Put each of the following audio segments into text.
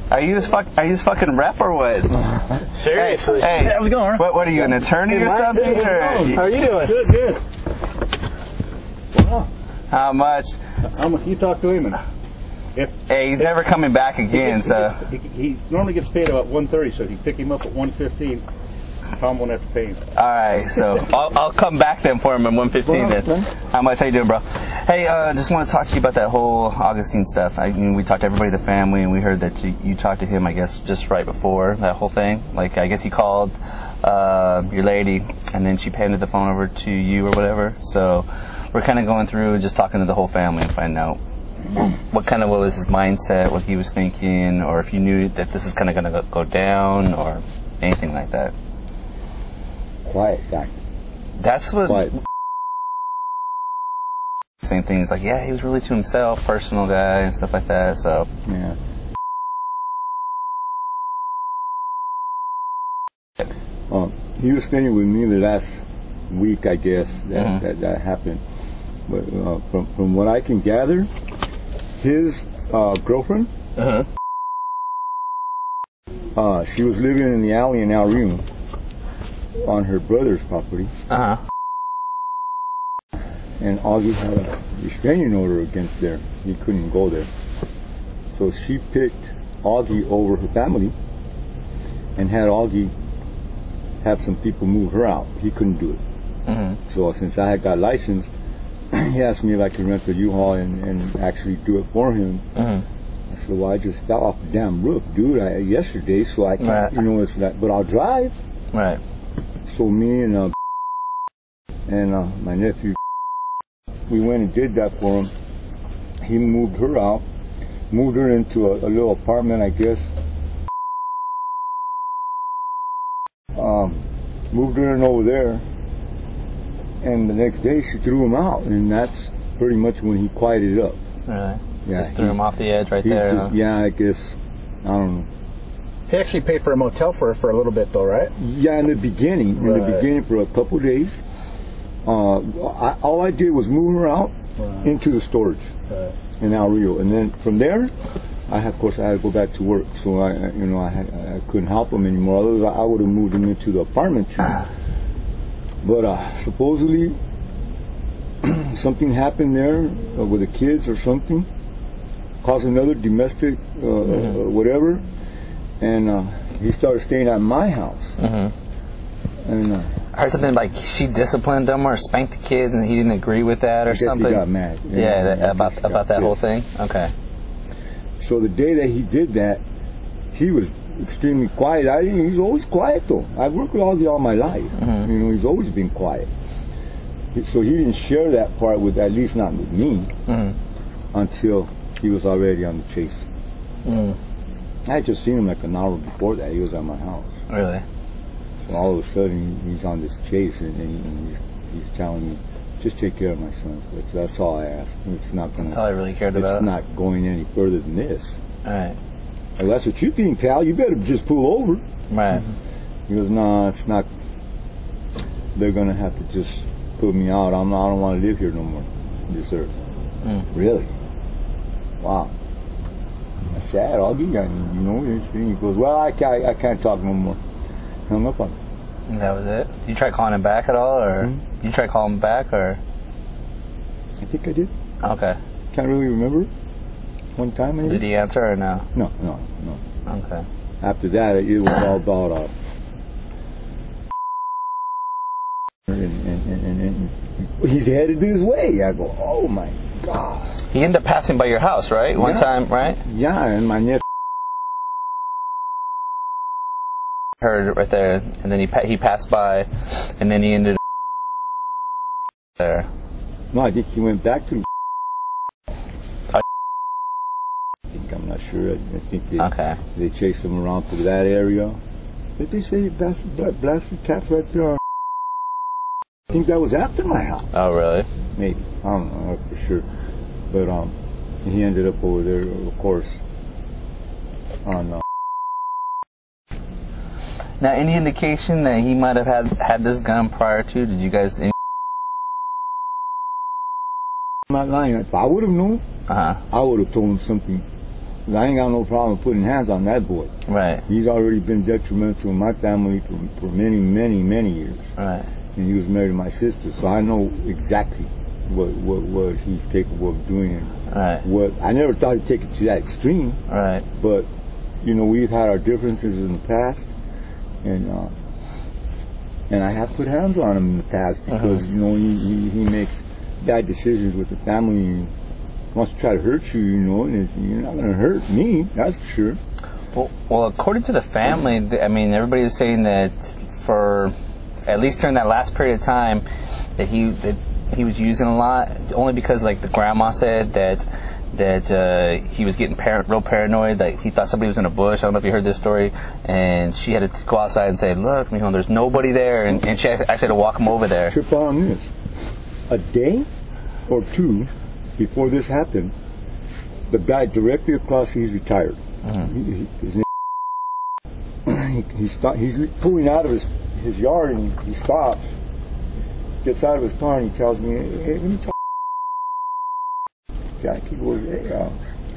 Are you his fucking rep or what? Seriously. Hey, how's it going? What are you, an attorney or something? Or? How are you doing? Good. Well, How much? you talk to him and Hey, he's never coming back again, so. he normally gets paid about 1:30, so if you pick him up at 1:15, Tom won't have to pay him. Alright, so I'll come back then for him at 1:15 then. How much? How you doing, bro? Hey, just want to talk to you about that whole Augustine stuff. We talked to everybody in the family, and we heard that you talked to him, I guess, just right before that whole thing. Like, I guess he called your lady, and then she handed the phone over to you or whatever. So we're kind of going through just talking to the whole family and finding out what was his mindset, what he was thinking, or if you knew that this is kind of going to go down or anything like that. Quiet guy. That's what. Quiet. Same thing. He's like, yeah, he was really to himself, personal guy and stuff like that. So Yeah. He was staying with me the last week, I guess, that happened. But from what I can gather, his girlfriend, she was living in the alley in El Rio on her brother's property. And Augie had a restraining order against there. He couldn't go there. So she picked Augie over her family and had Augie have some people move her out. He couldn't do it. So since I had got licensed, he asked me if I could rent the U-Haul and actually do it for him. I said, well, I just fell off the damn roof, dude, yesterday, so I can't, it's that, but I'll drive. Right. So me and my nephew, we went and did that for him. He moved her out, moved her into a little apartment, I guess. Moved her in over there, and the next day she threw him out, and that's pretty much when he quieted up. Really? Yeah, just threw him off the edge right there. Huh? Yeah, I guess. I don't know. He actually paid for a motel for her for a little bit, though, right? Yeah, in the beginning. In the beginning, for a couple of days. All I did was move her out into the storage in El Rio, and then from there, I had to go back to work, so I couldn't help him anymore. Otherwise, I would have moved him into the apartment too. But supposedly, something happened there with the kids or something, caused another domestic whatever, and he started staying at my house. And I heard something like she disciplined him or spanked the kids, and he didn't agree with that or something. He got mad. About that whole thing. Okay. So the day that he did that, he was extremely quiet. He's always quiet though. I've worked with Ozzy all my life. He's always been quiet. So he didn't share that part with, at least not with me, until he was already on the chase. I had just seen him like an hour before that. He was at my house. Really? So all of a sudden he's on this chase, and he's telling me, just take care of my sons. That's all I ask. It's not gonna. That's all I really cared about. It's not going any further than this. All right. Well, that's what you think, pal. You better just pull over. Right. He goes, no, it's not. They're gonna have to just put me out. I don't want to live here no more. This earth. Really? Wow. That's sad, Augie. He goes, well, I can't talk no more. Hung up on him. And that was it? Did you try calling him back at all, or did you try calling him back, or? I think I did. Okay. Can't really remember. One time maybe. Did he answer or no? No. Okay. After that, it was all about and he's headed this way. I go, oh my God. He ended up passing by your house, right? One time, right? Yeah, and my nephew heard it right there, and then he passed by, and then he ended up there. No, I think he went back to. I'm not sure. I think they chased him around through that area. Did they say he blasted cats right there? I think that was after my house. Oh, really? Maybe. I don't know for sure. But he ended up over there, of course, on. Now, any indication that he might have had this gun prior to? Did you guys? I'm not lying. If I would have known, I would have told him something I ain't got no problem putting hands on that boy. Right. He's already been detrimental in my family for many, many, many years. Right. And he was married to my sister, so I know exactly what he's capable of doing. Right. What I never thought he'd take it to that extreme. Right. But you know, we've had our differences in the past, and I have put hands on him in the past because you know he makes bad decisions with the family and wants to try to hurt you. You know, and you're not going to hurt me. That's for sure. Well, according to the family, I mean, everybody is saying that for at least during that last period of time that he was using a lot, only because like the grandma said that he was getting real paranoid, that he thought somebody was in a bush. I don't know if you heard this story, and she had to go outside and say, look, mijo, there's nobody there, and she actually had to walk him over there. Trip on this. A day or two before this happened, the guy directly across, he's retired. He's pulling out of his yard, and he stops, gets out of his car, and he tells me, hey, let me talk. Guy, keep going. Hey,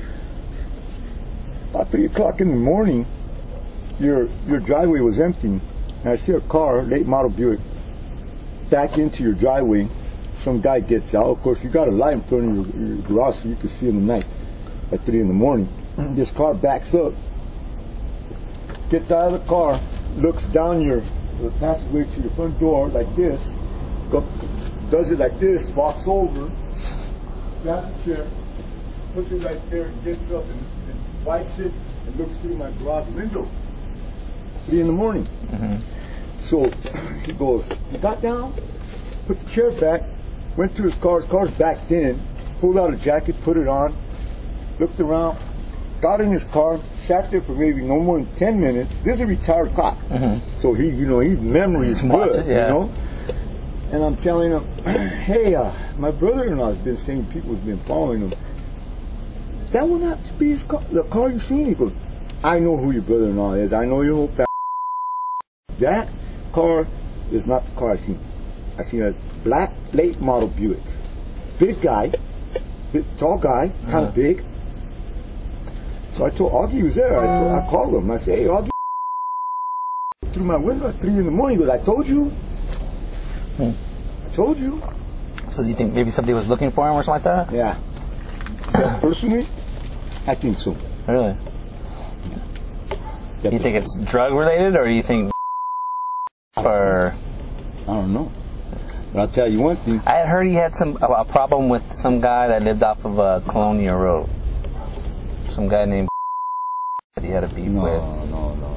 about 3 o'clock in the morning, your driveway was empty, and I see a car, late model Buick, back into your driveway. Some guy gets out. Of course, you got a light in front of your garage so you can see in the night at 3 in the morning. This car backs up, gets out of the car, looks down the passageway to your front door like this, does it like this, walks over, grabs the chair, puts it right there, gets up and wipes it and looks through my garage window. 3 in the morning. So he goes, he got down, put the chair back, went to his car's backed in, pulled out a jacket, put it on, looked around, got in his car, sat there for maybe no more than 10 minutes. This is a retired cop. So his memory is good, you know? And I'm telling him, hey, my brother-in-law has been saying people's been following him. That will not be his car, the car you seen. He goes, I know who your brother-in-law is. I know your whole family. That car is not the car I seen. I seen a black late model Buick. Big guy, tall guy, kind of big. So I told Augie he was there. I called him. I said, hey, Augie, through my window at 3 in the morning. He goes, I told you. I told you. So do you think maybe somebody was looking for him or something like that? Yeah. Personally, I think so. Really? You think it's drug related, or you think, or? I don't know. But I'll tell you one thing. I had heard he had a problem with some guy that lived off of Colonia Road. Some guy named that he had a beef with. No.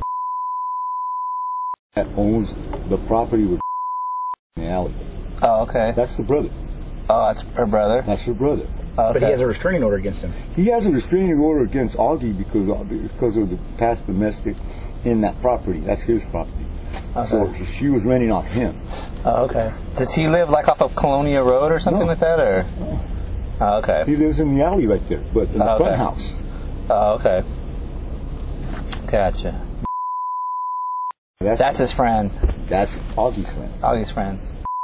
That owns the property with in the alley. Oh, okay. That's the brother. Oh, that's her brother. That's her brother. Okay. But he has a restraining order against him. He has a restraining order against Augie because of the past domestic in that property. That's his property. Okay. So she was renting off him. Oh, okay. Does he live like off of Colonia Road or something like that, or? Oh, okay. He lives in the alley right there, but in the front house. Oh, okay. Gotcha. That's his friend. That's Augie's friend. Augie's friend.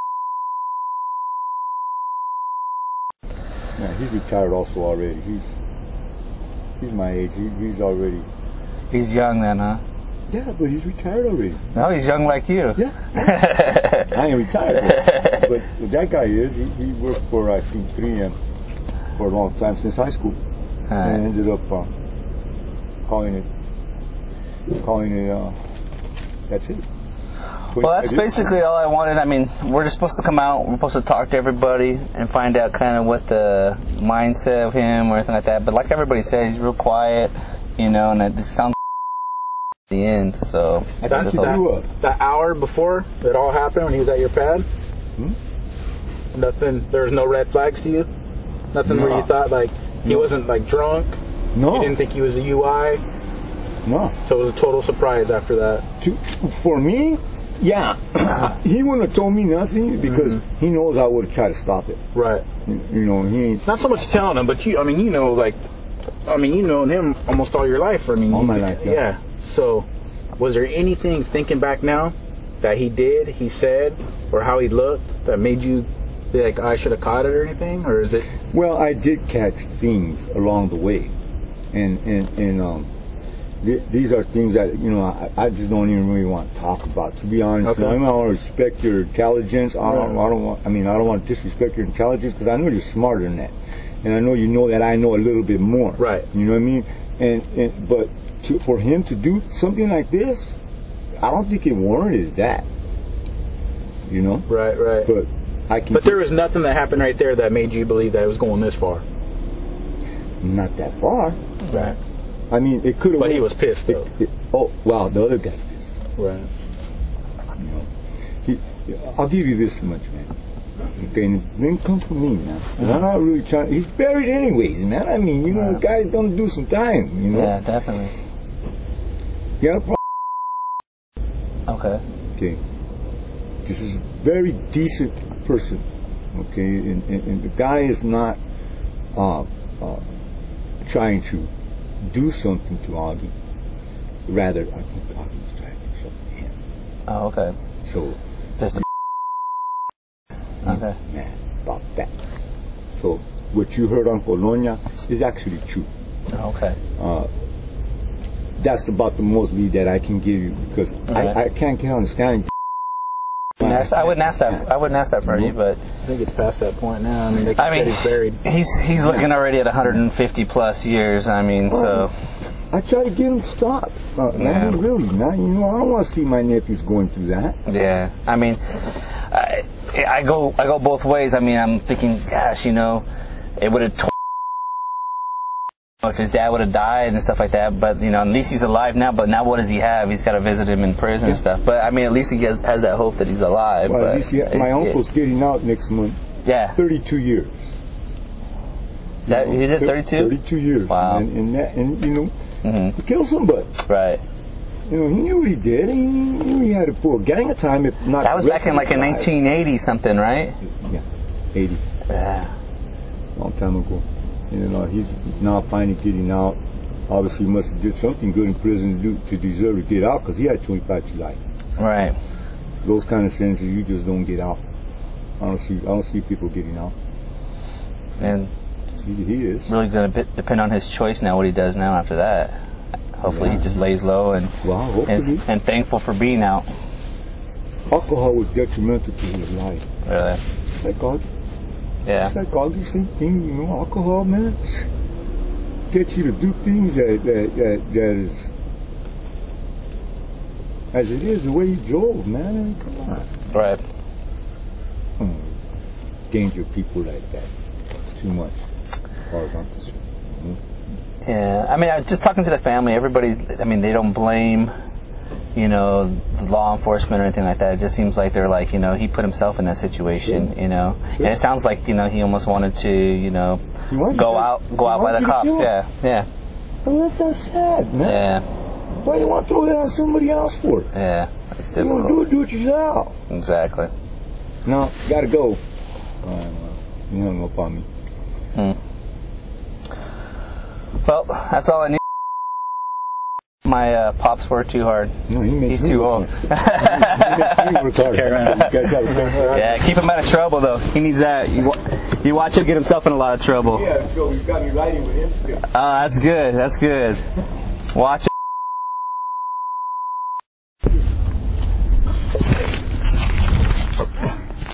Yeah, he's retired also already. He's my age. He's already. He's young then, huh? Yeah, but he's retired already. No, he's young like you. Yeah. I ain't retired, but that guy is. He worked for I think 3M for a long time since high school, and ended up calling it. That's it. Well, that's basically all I wanted. I mean, we're just supposed to come out. We're supposed to talk to everybody and find out kind of what the mindset of him or anything like that. But like everybody said, he's real quiet, you know, and it sounds the end. So that hour before it all happened, when he was at your pad, nothing. There was no red flags to you. Nothing where you thought like he wasn't like drunk. No. You didn't think he was a UI. No. So it was a total surprise after that. For me, yeah. He wouldn't have told me nothing because he knows I would have tried to stop it. Right. You know, he ain't. Not so much telling him, but you know him almost all your life. I mean, all my life. Yeah. So, was there anything, thinking back now, that he did, he said, or how he looked that made you be like, I should have caught it or anything? Or is it? Well, I did catch things along the way. These are things that, you know, I just don't even really want to talk about, to be honest. Okay. I mean, I want to respect your intelligence. I don't want to disrespect your intelligence, because I know you're smarter than that. And I know you know that I know a little bit more. Right. You know what I mean? But for him to do something like this, I don't think it warranted that. You know? Right. But But there was nothing that happened right there that made you believe that it was going this far. Not that far. Right. I mean, it could have. But he was pissed, though. Oh, wow, the other guy's pissed. Right. You know, I'll give you this much, man. Okay, and then come from me, man. And I'm not really trying. He's buried anyways, man. I mean, you know, the guy's gonna do some time. You know. Yeah, definitely. You got a problem? Okay. Okay. This is a very decent person. Okay, and the guy is not trying to do something to Augie. Rather, I think Augie's trying to do something to him. Oh, okay. So. Just a okay. Man, about that. So, what you heard on Colonia is actually true. Okay. That's about the most lead that I can give you, because Right. I can't understand. I wouldn't ask that. I wouldn't ask that for you, but I think it's past that point now. I mean, they said he's buried. He's looking already at 150 plus years. I mean, so. I try to get him stopped. Man, really, man. You know, I don't want to see my nephews going through that. Yeah, I mean, I go both ways. I mean, I'm thinking, gosh, you know, it would have if his dad would have died and stuff like that. But you know, at least he's alive now. But now, what does he have? He's got to visit him in prison and stuff. But I mean, at least he has that hope that he's alive. Well, but at least my uncle's getting out next month. Yeah. 32 years. Is that he did 32? 32 years. Wow. And you know, he killed somebody. Right. You know, he knew what he did. He knew he had to pull a gang of time, if not. That was back in 1980 something, right? Yeah, 80. Yeah. Long time ago. You know, he's now finally getting out. Obviously, he must have did something good in prison to deserve to get out, because he had 25 to life. Right. Those kind of sentences, you just don't get out. I don't see people getting out. And he is really going to depend on his choice now, what he does now after that. Hopefully he just lays low and and thankful for being out. Alcohol was detrimental to his life. Really? Like God. Yeah. It's like all the same thing, you know. Alcohol, man, gets you to do things that is as it is the way he drove, man. Come on. Right. Danger people like that. It's too much. As far as I'm concerned. Yeah, I mean, just talking to the family, I mean, they don't blame, you know, the law enforcement or anything like that. It just seems like they're like, you know, he put himself in that situation, you know. Sure. And it sounds like, you know, he almost wanted to, you know, go out by the cops. Yeah. Well, that's sad, man. Yeah. Why do you want to throw that on somebody else for? Yeah, it's difficult. You do it yourself. Exactly. No, gotta go. You hung up on me. Well, that's all I need. My pops worked too hard. No, he's too old. Yeah, keep him out of trouble though. He needs that. You watch him get himself in a lot of trouble. Yeah, so he's got me riding with him still. Oh, that's good. That's good. Watch him.